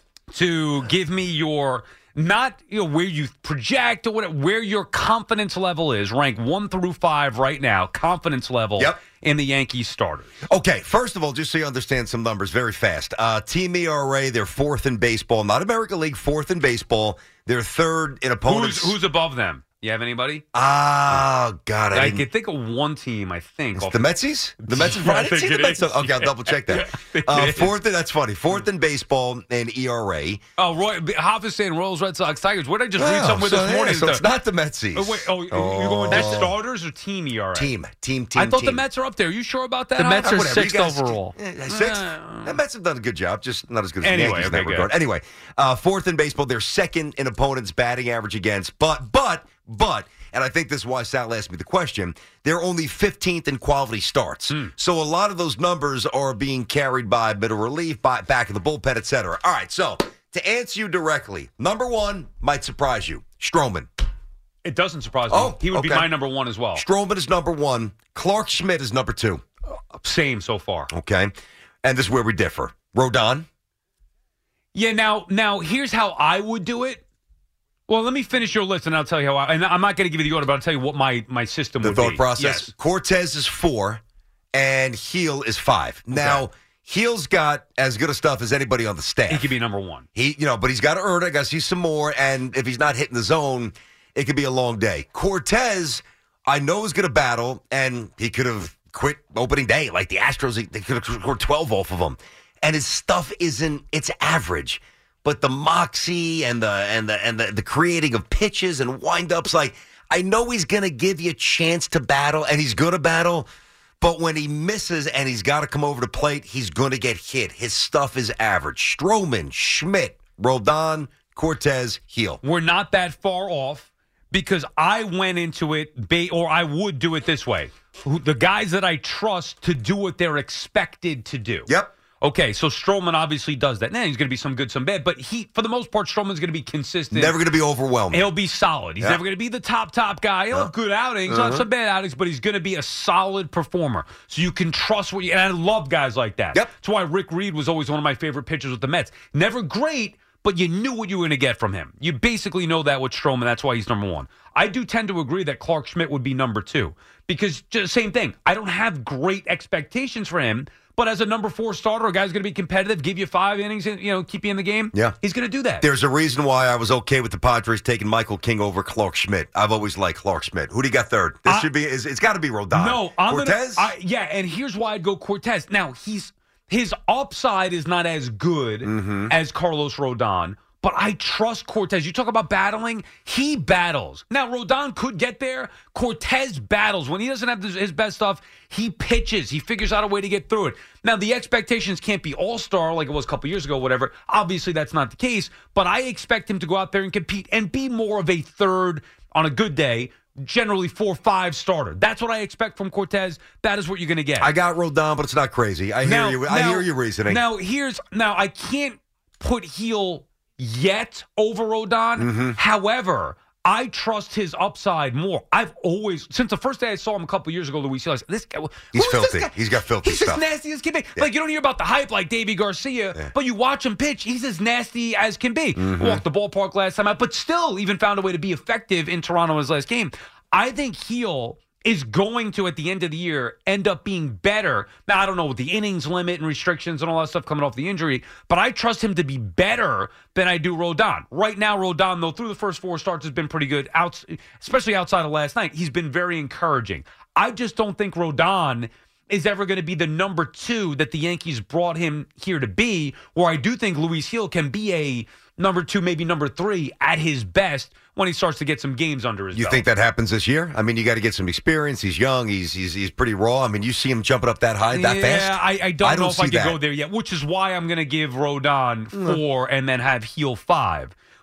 to give me your, not where you project or whatever, where your confidence level is. Rank 1 through 5 right now. Confidence level in the Yankees starters. Okay, first of all, just so you understand some numbers very fast. Team ERA, they're 4th in baseball. Not American League, 4th in baseball. They're 3rd in opponents. Who's above them? You have anybody? Oh, God. I can think of one team, I think. The Metsies? The Mets and Friday? See the Mets? Okay, I'll double check that. 4th, that's funny. 4th in baseball and ERA. Oh, Roy, Hoff is saying Royals, Red Sox, Tigers. What did I just read somewhere this morning? So it's not the Metsies. You're going Mets starters or team ERA? Team. I thought the Mets are up there. Are you sure about that? The Mets are 6th overall. 6th? The Mets have done a good job, just not as good as Anyway, the Yankees in that regard. Anyway, 4th in baseball. They're 2nd in opponents' batting average against. But, and I think this is why Sal asked me the question, they're only 15th in quality starts. So a lot of those numbers are being carried by middle relief, by back of the bullpen, et cetera. All right, so to answer you directly, number 1 might surprise you, Stroman. It doesn't surprise me. He would be my number 1 as well. Stroman is number 1. Clark Schmidt is number 2. Same so far. Okay. And this is where we differ. Rodon? Yeah, now here's how I would do it. Well, let me finish your list, and I'll tell you how and I'm not going to give you the order, but I'll tell you what my system would be. The thought process? Yes. Cortez is 4, and Heel is 5. Okay. Now, Heel's got as good a stuff as anybody on the staff. He could be number 1. But he's got to earn it. I got to see some more, and if he's not hitting the zone, it could be a long day. Cortez, I know is going to battle, and he could have quit opening day. Like the Astros, they could have scored 12 off of him. And his stuff it's average. But the moxie and the creating of pitches and windups, like I know he's going to give you a chance to battle, and he's going to battle. But when he misses and he's got to come over the plate, he's going to get hit. His stuff is average. Stroman, Schmidt, Rodon, Cortez, Heel. We're not that far off because I went into it, or I would do it this way. The guys that I trust to do what they're expected to do. Yep. Okay, so Stroman obviously does that. Now he's going to be some good, some bad, but for the most part, Stroman's going to be consistent. Never going to be overwhelming. He'll be solid. He's never going to be the top guy. He'll have good outings, not some bad outings, but he's going to be a solid performer. So you can trust and I love guys like that. Yep. That's why Rick Reed was always one of my favorite pitchers with the Mets. Never great, but you knew what you were going to get from him. You basically know that with Stroman. That's why he's number 1. I do tend to agree that Clark Schmidt would be number 2 because just same thing. I don't have great expectations for him. But as a number 4 starter, a guy's going to be competitive, give you 5 innings, and keep you in the game. Yeah, he's going to do that. There's a reason why I was okay with the Padres taking Michael King over Clark Schmidt. I've always liked Clark Schmidt. Who do you got third? This should be. It's got to be Rodon. No, Cortez. And here's why I'd go Cortez. Now his upside is not as good as Carlos Rodon. But I trust Cortez. You talk about battling. He battles. Now, Rodon could get there. Cortez battles. When he doesn't have his best stuff, he pitches. He figures out a way to get through it. Now, the expectations can't be all-star like it was a couple years ago, whatever. Obviously, that's not the case. But I expect him to go out there and compete and be more of a third, on a good day, generally 4-5 starter. That's what I expect from Cortez. That is what you're going to get. I got Rodon, but it's not crazy. I hear you. I hear your reasoning. Now, I can't put Heel yet over Rodon. However, I trust his upside more. I've always, since the first day I saw him a couple years ago, Luis, I was like, this guy, he's filthy. He's got filthy stuff. He's as nasty as can be. Yeah. Like, you don't hear about the hype like Davey Garcia, but you watch him pitch, he's as nasty as can be. Walked the ballpark last time out, but still even found a way to be effective in Toronto in his last game. I think Heel is going to, at the end of the year, end up being better. Now, I don't know with the innings limit and restrictions and all that stuff coming off the injury, but I trust him to be better than I do Rodon. Right now, Rodon, though, through the first 4 starts has been pretty good, especially outside of last night. He's been very encouraging. I just don't think Rodon is ever going to be the number 2 that the Yankees brought him here to be, where I do think Luis Heel can be a number 2, maybe number 3 at his best when he starts to get some games under his belt. You think that happens this year? I mean, you got to get some experience. He's young. He's pretty raw. I mean, you see him jumping up that high, that fast? Yeah, I don't know if I could go there yet, which is why I'm going to give Rodon 4 and then have Heel 5.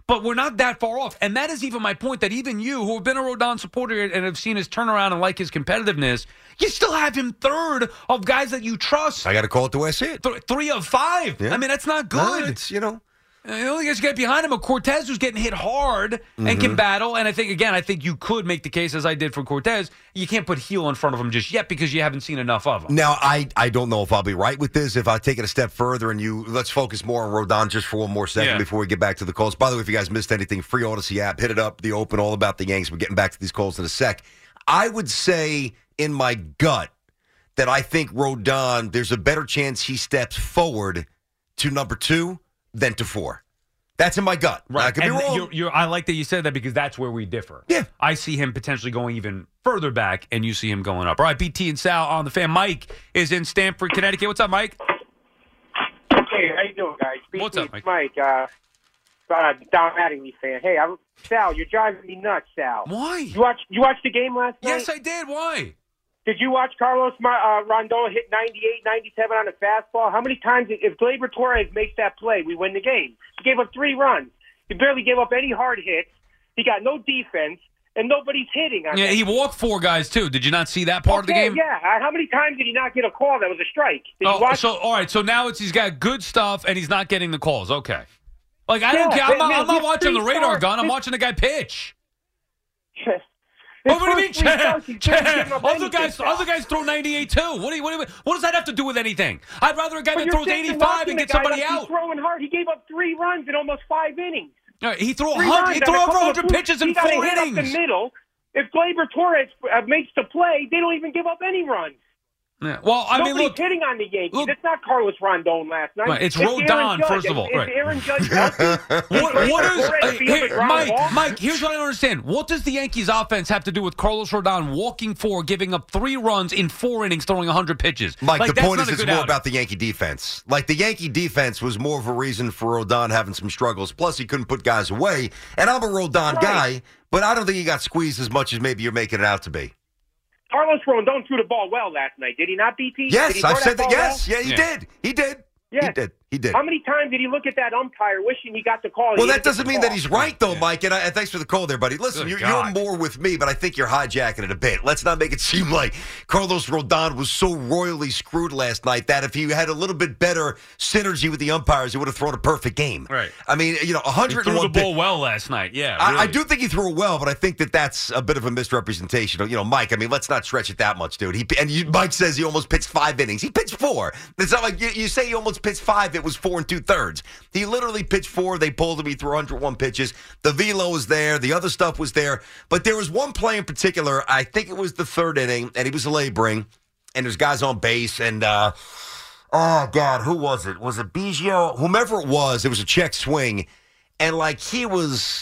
But we're not that far off. And that is even my point, that even you, who have been a Rodon supporter and have seen his turnaround and like his competitiveness, you still have him third of guys that you trust. I got to call it the way I see it. 3 of 5. Yeah. I mean, that's not good. No, it's, The only guys get behind him are Cortez, who's getting hit hard and can battle. And I think you could make the case, as I did for Cortez, you can't put Heel in front of him just yet because you haven't seen enough of him. Now, I don't know if I'll be right with this. If I take it a step further and let's focus more on Rodon just for one more second before we get back to the calls. By the way, if you guys missed anything, free Odyssey app, hit it up, the Open, all about the Yanks. We're getting back to these calls in a sec. I would say in my gut that I think Rodon, there's a better chance he steps forward to number 2 than to 4. That's in my gut. Right. I could be wrong. I like that you said that because that's where we differ. Yeah. I see him potentially going even further back, and you see him going up. All right, BT and Sal on the Fan. Mike is in Stamford, Connecticut. What's up, Mike? Hey, how you doing, guys? What's up, Mike? Don Mattingly fan. Hey, Sal, you're driving me nuts, Sal. Why? You watched the game last night? Yes, I did. Why? Did you watch Carlos Rondon hit 98, 97 on a fastball? How many times, if Gleyber Torres makes that play, we win the game? He gave up 3 runs. He barely gave up any hard hits. He got no defense, and nobody's hitting on Yeah, that. he walked 4 guys, too. Did you not see that part of the game? Yeah. How many times did he not get a call that was a strike? Did you watch? All right, so now he's got good stuff, and he's not getting the calls. Okay. Like, I don't care. I'm not watching the radar gun. I'm watching the guy pitch. What do you mean, Other guys throw 98 too. What does that have to do with anything? I'd rather a guy that throws 85 and get somebody out. He's throwing hard. He gave up 3 runs in almost 5 innings. He threw over 100 pitches in 4 innings. Hit up the middle. If Gleyber Torres makes the play, they don't even give up any runs. Yeah. Well, I mean, nobody's hitting on the Yankees. It's not Carlos Rondon last night. Right, it's Rodon, first of all. Is Aaron Judge healthy? Mike, here's what I don't understand. What does the Yankees offense have to do with Carlos Rodon walking 4, giving up 3 runs in 4 innings, throwing 100 pitches? Mike, the point is it's more about the Yankee defense. Like, the Yankee defense was more of a reason for Rodon having some struggles. Plus, he couldn't put guys away. And I'm a Rodon guy, but I don't think he got squeezed as much as maybe you're making it out to be. Carlos Rondon threw the ball well last night. Did he not, BT? Yes, I've said that. Yes, well? yeah, he did. He did. Yeah. He did. How many times did he look at that umpire wishing he got the call? Well, that doesn't mean that he's right, though, Mike. And thanks for the call there, buddy. Listen, you're more with me, but I think you're hijacking it a bit. Let's not make it seem like Carlos Rodon was so royally screwed last night that if he had a little bit better synergy with the umpires, he would have thrown a perfect game. Right. I mean, 101. He threw the ball well last night. Yeah, really. I do think he threw it well, but I think that's a bit of a misrepresentation. Mike, I mean, let's not stretch it that much, dude. Mike says he almost pitched 5 innings. He pitched 4. It's not like you say he almost pitched 5. It was 4 2/3. He literally pitched 4. They pulled him. He threw 101 pitches. The velo was there. The other stuff was there. But there was one play in particular. I think it was the 3rd inning, and he was laboring, and there's guys on base, and oh, God, who was it? Was it Biggio? Whomever it was a check swing, and, he was,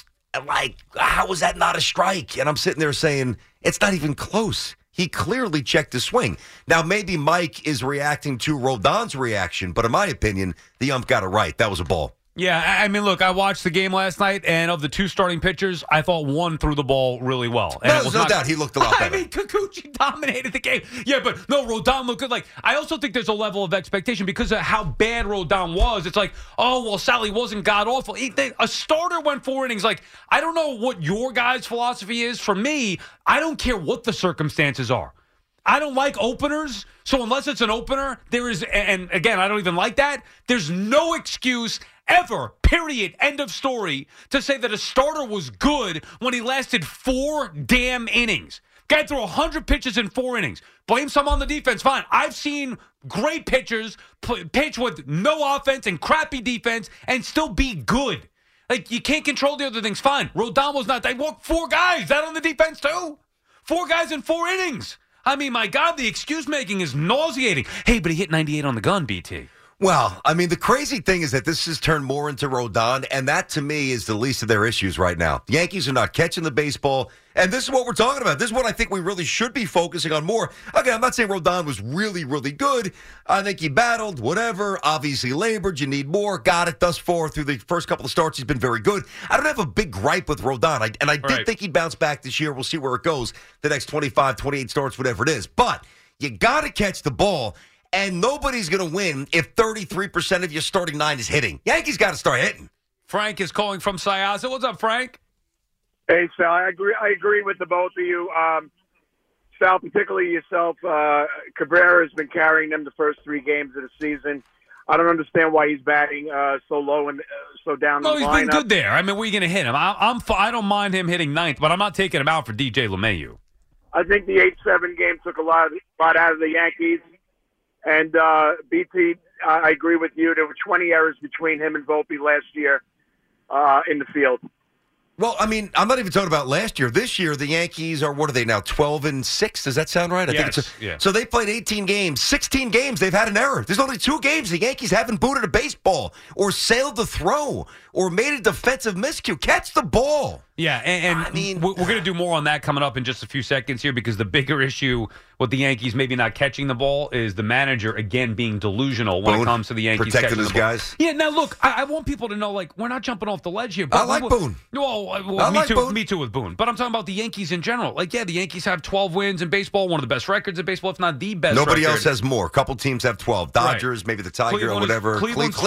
how was that not a strike? And I'm sitting there saying, it's not even close. He clearly checked the swing. Now, maybe Mike is reacting to Rodon's reaction, but in my opinion, the ump got it right. That was a ball. Yeah, I mean, look, I watched the game last night, and of the 2 starting pitchers, I thought one threw the ball really well. And there's no doubt he looked a lot better. I mean, Kikuchi dominated the game. Yeah, but no, Rodon looked good. I also think there's a level of expectation because of how bad Rodon was. It's Sally wasn't god-awful. A starter went 4 innings. I don't know what your guys' philosophy is. For me, I don't care what the circumstances are. I don't like openers, so unless it's an opener, there is, and again, I don't even like that, there's no excuse ever, period, end of story, to say that a starter was good when he lasted 4 damn innings. Guy threw 100 pitches in 4 innings. Blame some on the defense, fine. I've seen great pitchers pitch with no offense and crappy defense and still be good. You can't control the other things, fine. Rodon was not. They walked 4 guys. That on the defense, too? 4 guys in 4 innings. I mean, my God, the excuse-making is nauseating. Hey, but he hit 98 on the gun, BT. Well, I mean, the crazy thing is that this has turned more into Rodon, and that, to me, is the least of their issues right now. The Yankees are not catching the baseball, and this is what we're talking about. This is what I think we really should be focusing on more. Okay, I'm not saying Rodon was really, really good. I think he battled, whatever, obviously labored. You need more. Got it thus far through the first couple of starts. He's been very good. I don't have a big gripe with Rodon, I did think he'd bounce back this year. We'll see where it goes the next 25, 28 starts, whatever it is. But you got to catch the ball. And nobody's going to win if 33% of your starting 9 is hitting. Yankees got to start hitting. Frank is calling from Syosset. What's up, Frank? Hey, Sal. I agree with the both of you. Sal, particularly yourself. Cabrera has been carrying them the first 3 games of the season. I don't understand why he's batting so low and so down the lineup. No, he's been good there. I mean, where are you going to hit him? I don't mind him hitting 9th, but I'm not taking him out for DJ LeMahieu. I think the 8-7 game took a lot out of the Yankees. And BT, I agree with you. There were 20 errors between him and Volpe last year in the field. Well, I mean, I'm not even talking about last year. This year, the Yankees are, what are they now, 12-6? Does that sound right? I think it's yeah. So they played 18 games. 16 games, they've had an error. There's only 2 games the Yankees haven't booted a baseball or sailed the throw or made a defensive miscue. Catch the ball. Yeah, and I mean, we're going to do more on that coming up in just a few seconds here because the bigger issue with the Yankees maybe not catching the ball is the manager, again, being delusional when it comes to the Yankees protecting catching his the ball. guys. Yeah, now look, I want people to know, like, we're not jumping off the ledge here. But I like Boone. Me too with Boone. But I'm talking about the Yankees in general. Like, yeah, the Yankees have 12 wins in baseball, one of the best records in baseball, if not the best Nobody record. else has more. A couple teams have 12. Dodgers, maybe the Tiger or whatever. Cleveland's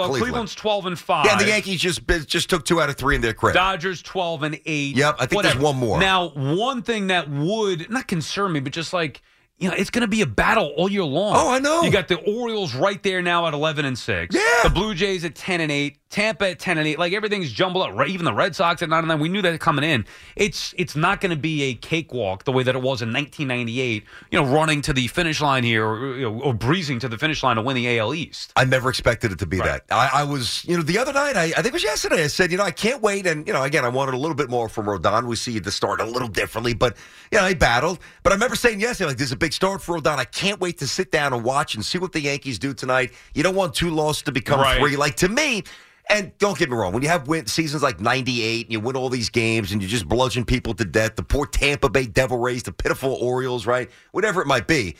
12-5. Yeah, and the Yankees just took 2 out of 3 in their credit. Dodgers 12-8. Yep, I think there's one more. Now, one thing that would not concern me, but just like, you know, it's going to be a battle all year long. Oh, I know. You got the Orioles right there now at 11-6. Yeah. The Blue Jays at 10-8. Tampa at 10-8. Like, everything's jumbled up. Even the Red Sox at 9-9. We knew that coming in. It's not going to be a cakewalk the way that it was in 1998. You know, running to the finish line here, or breezing to the finish line to win the AL East. I never expected it to be that. I was, the other night, I think it was yesterday, I said, I can't wait. And, again, I wanted a little bit more from Rodon. We see the start a little differently, but, he battled. But I remember saying yesterday, like, there's a big start for Rodon. I can't wait to sit down and watch and see what the Yankees do tonight. You don't want 2 losses to become 3. Like, to me, and don't get me wrong, when you have seasons like 98 and you win all these games and you just bludgeon people to death, the poor Tampa Bay Devil Rays, the pitiful Orioles, right? Whatever it might be.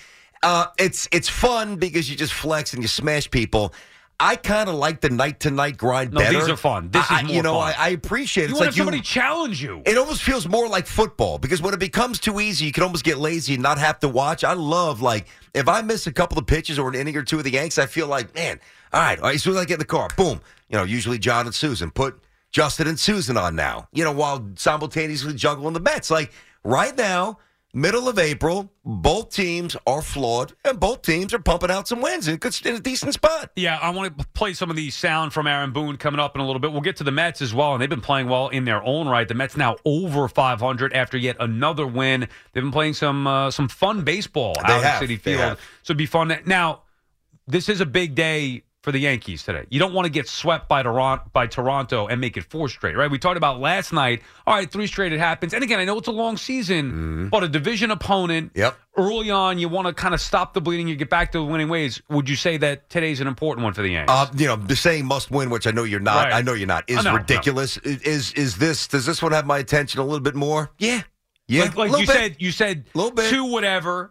It's fun because you just flex and you smash people. I kind of like the night-to-night grind better. These are fun. This is more fun. I appreciate it. You It's want like somebody challenge you. It almost feels more like football because when it becomes too easy, you can almost get lazy and not have to watch. I love, like, if I miss a couple of pitches or an inning or 2 of the Yanks, I feel like, man, all right, as soon as I get in the car, boom. Usually John and Susan. Put Justin and Susan on now, while simultaneously juggling the Mets. Like, right now, middle of April, both teams are flawed, and both teams are pumping out some wins in a decent spot. Yeah, I want to play some of the sound from Aaron Boone coming up in a little bit. We'll get to the Mets as well, and they've been playing well in their own right. The Mets now over 500 after yet another win. They've been playing some fun baseball out at Citi Field. So it'd be fun. Now, this is a big day for the Yankees today. You don't want to get swept by Toronto and make it 4 straight, right? We talked about last night. All right, 3 straight, it happens. And again, I know it's a long season, but a division opponent. Yep. Early on, you want to kind of stop the bleeding. You get back to the winning ways. Would you say that today's an important one for the Yankees? The saying must win, which I know you're not. Right. I know you're not. Is ridiculous. No. Is this? Does this one have my attention a little bit more? Yeah. Like you said, a little bit. 2 whatever.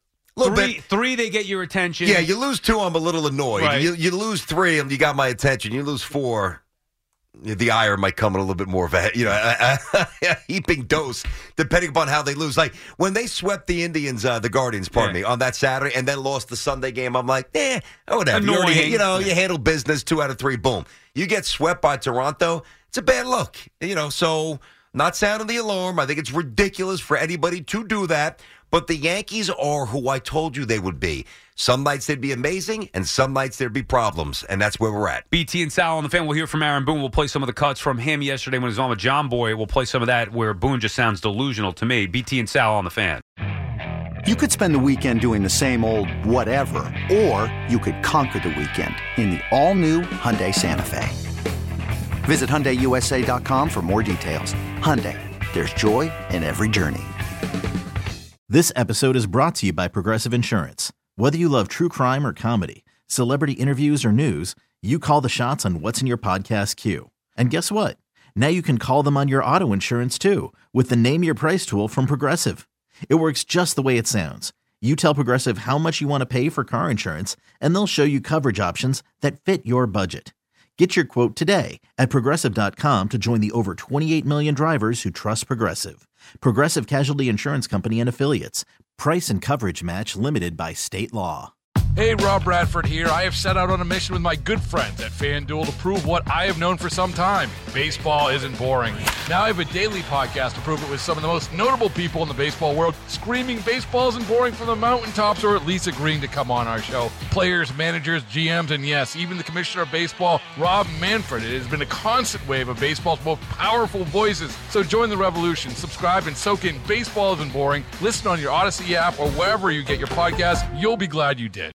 Three, they get your attention. Yeah, you lose 2, I'm a little annoyed. Right. You lose 3, and you got my attention. You lose 4, the ire might come in a little bit more of a heaping dose, depending upon how they lose. Like, when they swept the Indians, the Guardians, pardon me, on that Saturday, and then lost the Sunday game, I'm like, whatever. Annoying. You handle business, 2 out of 3, boom. You get swept by Toronto, it's a bad look. So not sounding the alarm. I think it's ridiculous for anybody to do that. But the Yankees are who I told you they would be. Some nights they'd be amazing, and some nights there'd be problems, and that's where we're at. BT and Sal on the Fan. We'll hear from Aaron Boone. We'll play some of the cuts from him yesterday when he was on with John Boy. We'll play some of that where Boone just sounds delusional to me. BT and Sal on the Fan. You could spend the weekend doing the same old whatever, or you could conquer the weekend in the all-new Hyundai Santa Fe. Visit HyundaiUSA.com for more details. Hyundai, there's joy in every journey. This episode is brought to you by Progressive Insurance. Whether you love true crime or comedy, celebrity interviews or news, you call the shots on what's in your podcast queue. And guess what? Now you can call them on your auto insurance too with the Name Your Price tool from Progressive. It works just the way it sounds. You tell Progressive how much you want to pay for car insurance, and they'll show you coverage options that fit your budget. Get your quote today at Progressive.com to join the over 28 million drivers who trust Progressive. Progressive Casualty Insurance Company and Affiliates. Price and coverage match limited by state law. Hey, Rob Bradford here. I have set out on a mission with my good friends at FanDuel to prove what I have known for some time. Baseball isn't boring. Now I have a daily podcast to prove it with some of the most notable people in the baseball world, screaming baseball isn't boring from the mountaintops, or at least agreeing to come on our show. Players, managers, GMs, and yes, even the commissioner of baseball, Rob Manfred. It has been a constant wave of baseball's most powerful voices. So join the revolution. Subscribe and soak in Baseball Isn't Boring. Listen on your Odyssey app or wherever you get your podcasts. You'll be glad you did.